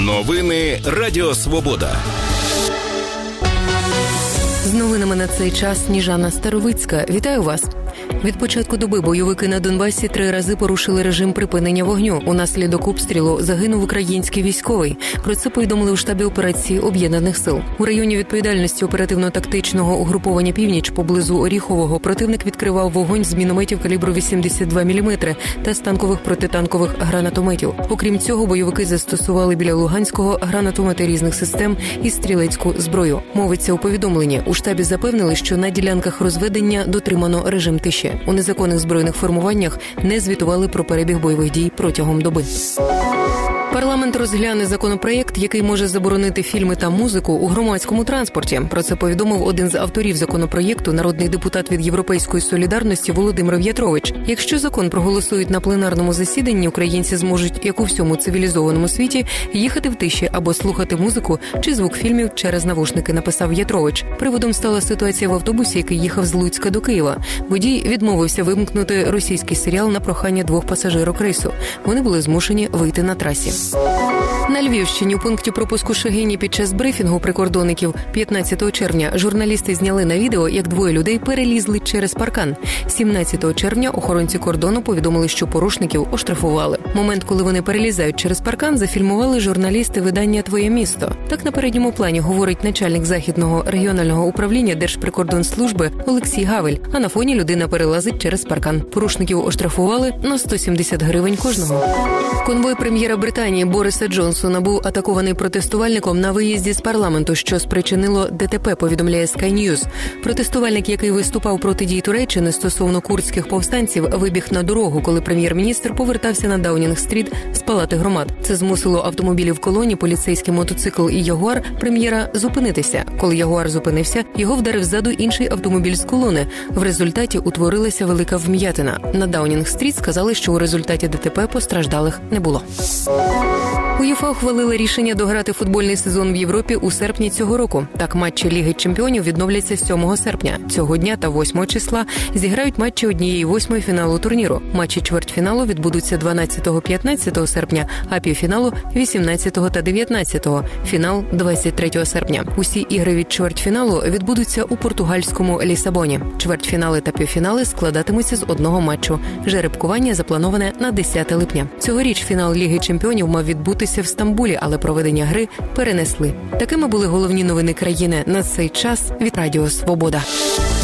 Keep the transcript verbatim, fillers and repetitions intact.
Новини Радіо Свобода. З новинами на цей час Сніжана Старовицька. Вітаю вас. Від початку доби бойовики на Донбасі три рази порушили режим припинення вогню. Унаслідок обстрілу загинув український військовий. Про це повідомили у штабі операції Об'єднаних сил. У районі відповідальності оперативно-тактичного угруповання «Північ» поблизу Оріхового противник відкривав вогонь з мінометів калібру вісімдесят два міліметри та з танкових протитанкових гранатометів. Окрім цього, бойовики застосували біля Луганського гранатомети різних систем і стрілецьку зброю. Мовиться у повідомленні. У штабі запевнили, що на ділянках розведення дотримано режим тиші. У незаконних збройних формуваннях не звітували про перебіг бойових дій протягом доби. Парламент розгляне законопроєкт, який може заборонити фільми та музику у громадському транспорті. Про це повідомив один з авторів законопроєкту, народний депутат від «Європейської солідарності» Володимир В'ятрович. Якщо закон проголосують на пленарному засіданні, українці зможуть, як у всьому цивілізованому світі, їхати в тиші або слухати музику чи звук фільмів через навушники, написав В'ятрович. Приводом стала ситуація в автобусі, який їхав з Луцька до Києва. Водій відмовився вимкнути російський серіал на прохання двох пасажирок рейсу. Вони були змушені вийти на трасі. На Львівщині у пункті пропуску Шегині під час брифінгу прикордонників п'ятнадцятого червня журналісти зняли на відео, як двоє людей перелізли через паркан. сімнадцятого червня охоронці кордону повідомили, що порушників оштрафували. Момент, коли вони перелізають через паркан, зафільмували журналісти видання «Твоє місто». Так на передньому плані говорить начальник Західного регіонального управління Держприкордонслужби Олексій Гавель, а на фоні людина перелазить через паркан. Порушників оштрафували на сто сімдесят гривень кожного. Конвой прем'єра Британії Бориса Джонсона був атакований протестувальником на виїзді з парламенту, що спричинило ДТП, повідомляє Sky News. Протестувальник, який виступав проти дій Туреччини стосовно курдських повстанців, вибіг на дорогу, коли прем'єр-міністр повертався на Даунінг-стріт з палати громад. Це змусило автомобілі в колоні, поліцейський мотоцикл і Ягуар прем'єра зупинитися. Коли Ягуар зупинився, його вдарив ззаду інший автомобіль з колони. В результаті утворилася велика вм'ятина. На Даунінг-стріт сказали, що у результаті ДТП постраждалих не було. УЄФА ухвалила рішення дограти футбольний сезон в Європі у серпні цього року. Так, матчі Ліги чемпіонів відновляться сьомого серпня. Цього дня та восьмого числа зіграють матчі однієї восьмої фіналу турніру. Матчі чвертьфіналу відбудуться дванадцятого-п'ятнадцятого серпня, а півфіналу – вісімнадцятого та дев'ятнадцятого. Фінал – двадцять третього серпня. Усі ігри від чвертьфіналу відбудуться у португальському Лісабоні. Чвертьфінали та півфінали складатимуться з одного матчу. Жеребкування заплановане на десяте липня. Цьогоріч фінал Ліги чемпіонів мав відбутися в Стамбулі, але проведення гри перенесли. Такими були головні новини країни на цей час від Радіо Свобода.